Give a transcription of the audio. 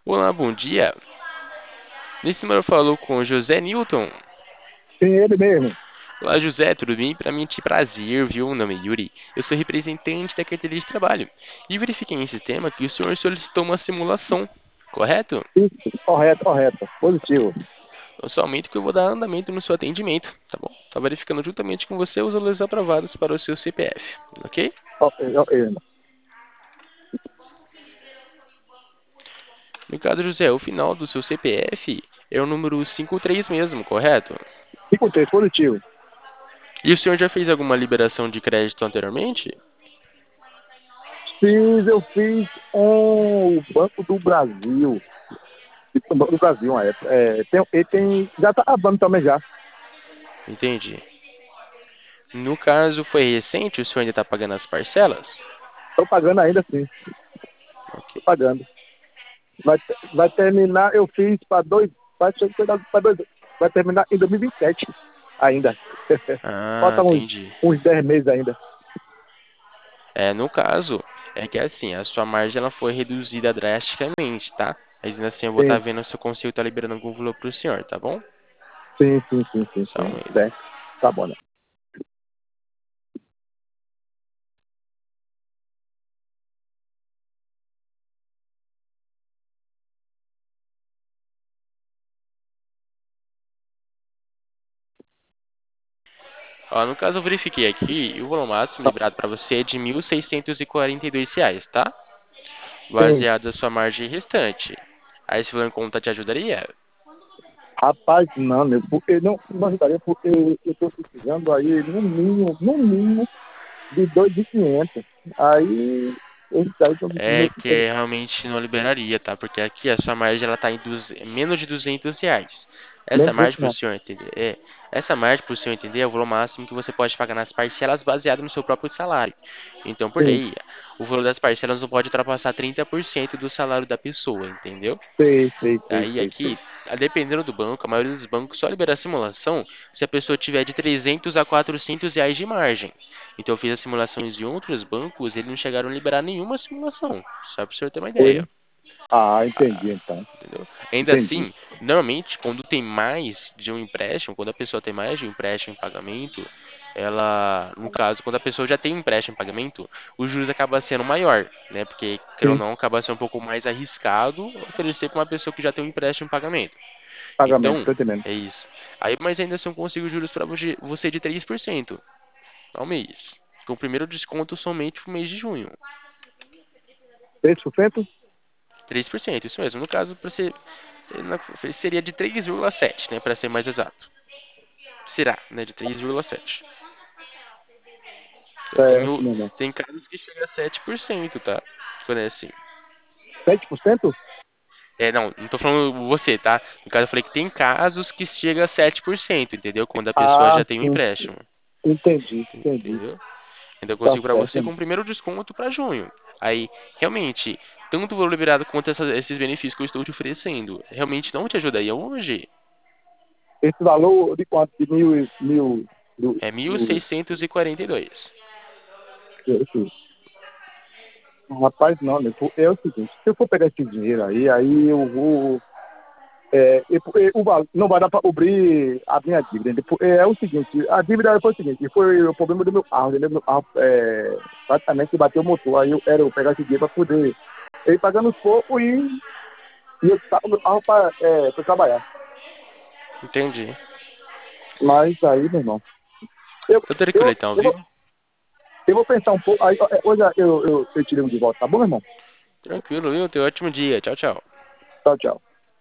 Olá, bom dia. Nesse número eu falo com o José Newton. Sim, ele mesmo. Olá, José, tudo bem? Para mim, é um prazer, viu? Meu nome é Yuri. Eu sou representante da carteira de trabalho. E verifiquei em sistema que o senhor solicitou uma simulação, correto? Isso, correto, correto. Positivo. Então, somente que eu vou dar andamento no seu atendimento, tá bom? Tá verificando juntamente com você os valores aprovados para o seu CPF, ok? Ok, ok, irmão. No caso, José, o final do seu CPF é o número 53 mesmo, correto? 53, positivo. E o senhor já fez alguma liberação de crédito anteriormente? Eu fiz um Banco do Brasil. O Banco do Brasil, uma época. Já tá acabando também já. Entendi. No caso, foi recente, o senhor ainda está pagando as parcelas? Estou pagando ainda sim. Ok. Estou pagando. Vai terminar, eu fiz para dois. Para dois. Vai terminar em 2027 ainda. Ah, Faltam uns, entendi. uns 10 meses ainda. No caso, é que assim, a sua margem ela foi reduzida drasticamente, tá? Mas ainda assim eu vou estar Sim, vendo se eu consigo estar liberando algum valor para o senhor, tá bom? sim. Só um momento. Certo. Tá bom, né? Ó, no caso, eu verifiquei aqui e o valor máximo liberado para você é de R$ 1.642, tá? Sim. Baseado na sua margem restante. Aí esse valor em conta te ajudaria? Rapaz, não, meu, porque não ajudaria, porque eu estou precisando aí, no mínimo, de 2.500. Aí, esse daí que eu É que realmente não liberaria, tá? Porque aqui a sua margem ela tá em menos de R$ 200. Essa menos margem desse para o não. senhor entender, essa margem para o senhor entender é o valor máximo que você pode pagar nas parcelas baseado no seu próprio salário. Então, por Sim, lei, o valor das parcelas não pode ultrapassar 30% do salário da pessoa, entendeu? Aí sei. aqui, dependendo do banco, a maioria dos bancos só libera a simulação se a pessoa tiver de R$ 300 a R$ 400 de margem. Então eu fiz as simulações de outros bancos, eles não chegaram a liberar nenhuma simulação, só para o senhor ter uma Foi? ideia. Ah, Ah, entendi, então. entendeu? Ainda Entendi. assim, normalmente, quando tem mais de um empréstimo, quando a pessoa tem mais de um empréstimo em pagamento, ela, no caso, quando a pessoa já tem um empréstimo em pagamento, os juros acaba sendo maior, né? Porque, querendo ou Sim, não, acaba sendo um pouco mais arriscado oferecer para uma pessoa que já tem um empréstimo em pagamento. pagamento, Então, tô entendendo. é isso. Aí, mas ainda assim eu consigo juros para você de 3% ao mês. Com o primeiro desconto somente pro mês de junho. 3%? 3%, isso mesmo. No caso, para ser, seria de 3,7, né, para ser mais exato. Será, né, de 3,7. Tem, Certo, meu irmão. tem casos que chega a 7%, tá? Quando é assim. 7%? Não tô falando você, tá? No caso, eu falei que tem casos que chega a 7%, entendeu? Quando a pessoa Ah, já tem um sim. empréstimo. Entendi. Entendeu? Então eu Tá consigo para certo, você meu com o irmão. primeiro desconto para junho. Aí, realmente, tanto o valor liberado quanto esses benefícios que eu estou te oferecendo, realmente não te ajudaria hoje? Esse valor de quanto? De mil, É mil do, seiscentos e quarenta e dois. esse, rapaz, não, meu, é o seguinte, se eu for pegar esse dinheiro aí eu vou. Não vai dar para cobrir a minha dívida. É o seguinte, a dívida foi o seguinte, foi o problema do meu carro, entendeu? Meu carro praticamente bateu o motor. Aí eu pegar esse dinheiro para poder ir pagando os poucos e eu tava com o meu carro para trabalhar. Entendi. Mas aí, meu irmão, eu, Tá tranquilo eu, então, eu, viu? vou, eu vou pensar um pouco. Aí, hoje eu te ligo de volta, tá bom, meu irmão? Tranquilo, viu? Tenha um ótimo dia. Tchau, tchau. Tchau, tchau.